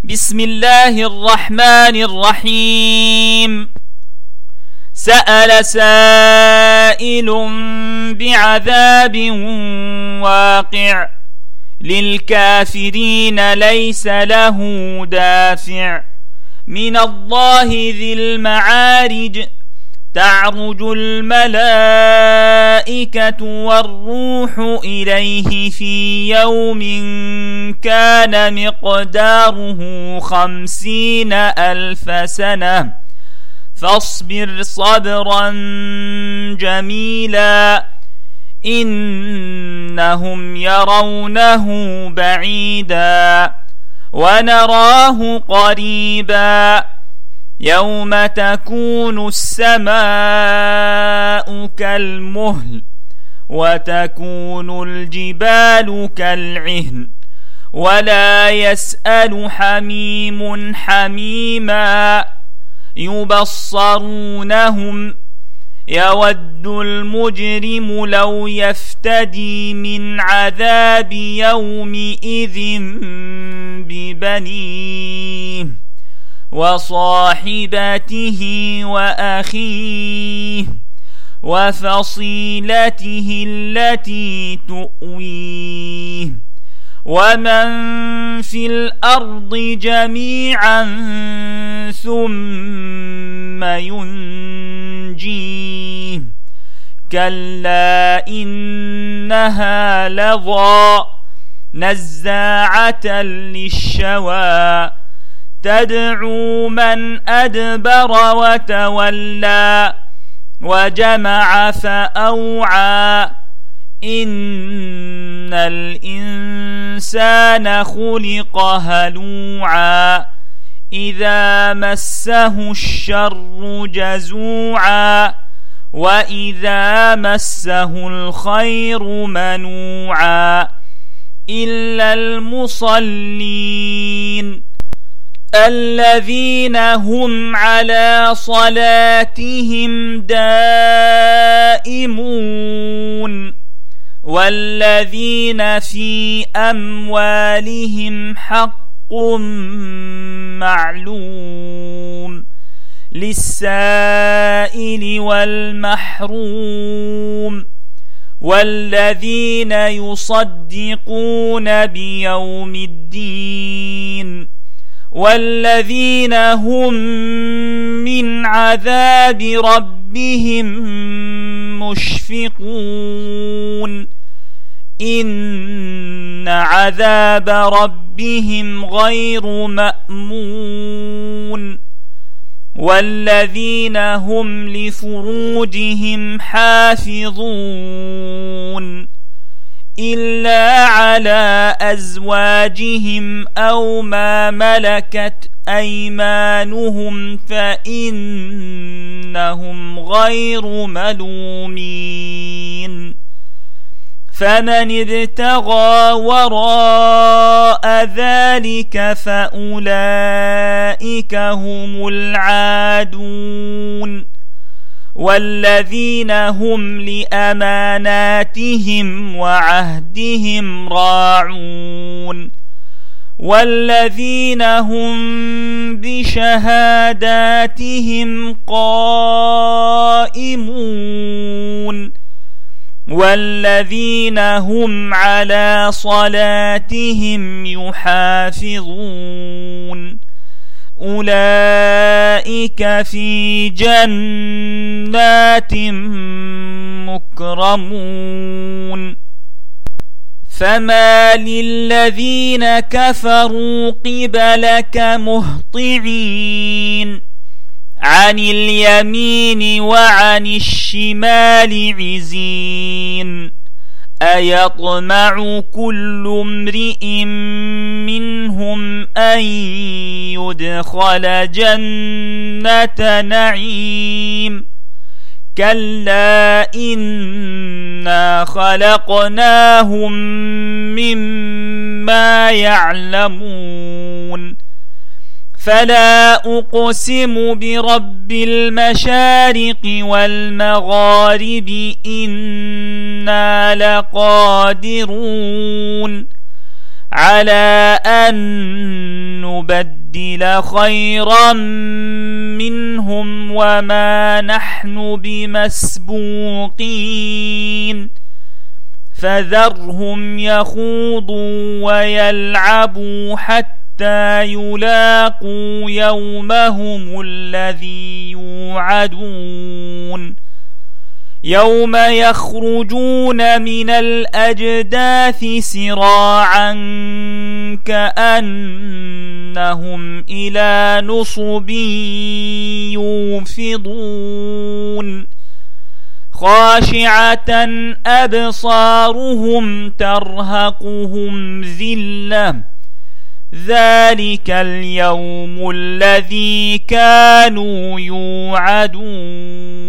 بسم الله الرحمن الرحيم. سأل سائل بعذاب واقع للكافرين ليس له دافع من الله ذي المعارج تعرج الملائكة والروح إليه في يوم كان مقداره 50,000 سنة فاصبر صبرا جميلا إنهم يرونه بعيدا ونراه قريبا يوم تكون السماء كالمهل وتكون الجبال كالعهن ولا يسأل حميم حميما يبصرونهم يود المجرم لو يفتدي من عذاب يومئذ ببنيه وصاحبته وأخيه وفصيلته التي تؤويه ومن في الأرض جميعا ثم ينجيه كلا إنها لظى نزاعة للشوى تدعو من أدبر وتولى وجمع فأوعى إن الإنسان خلق هلوعا إذا مسه الشر جزوعا وإذا مسه الخير منوعا إلا المصلين الذين هم على صلاتهم دائمون والذين في أموالهم حق معلوم للسائل والمحروم والذين يصدقون بيوم الدين والذين هم من عذاب ربهم مشفقون إن عذاب ربهم غير مأمون والذين هم لفروجهم حافظون إلا على أزواجهم أو ما ملكت أيمانهم فإنهم غير ملومين فمن ابتغى وراء ذلك فأولئك هم العادون والذين هم لأماناتهم وعهدهم راعون والذين هم بشهاداتهم قائمون والذين هم على صلاتهم يحافظون أولئك في جنات مكرمون فما للذين كفروا قبلك مهطعين عن اليمين وعن الشمال عزين أيطمع كل امرئ منهم أن يدخل جنة نعيم كلا إنا خلقناهم مما يعلمون فلا أقسم برب المشارق والمغارب إنا لقادرون على أن نبدل نبدل خيرا منهم وما نحن بمسبوقين فذرهم يخوضوا ويلعبوا حتى يلاقوا يومهم الذي يوعدون يوم يخرجون من الأجداث سراعا كأنهم إلى نصب يوفضون خاشعة أبصارهم ترهقهم ذلة ذلك اليوم الذي كانوا يوعدون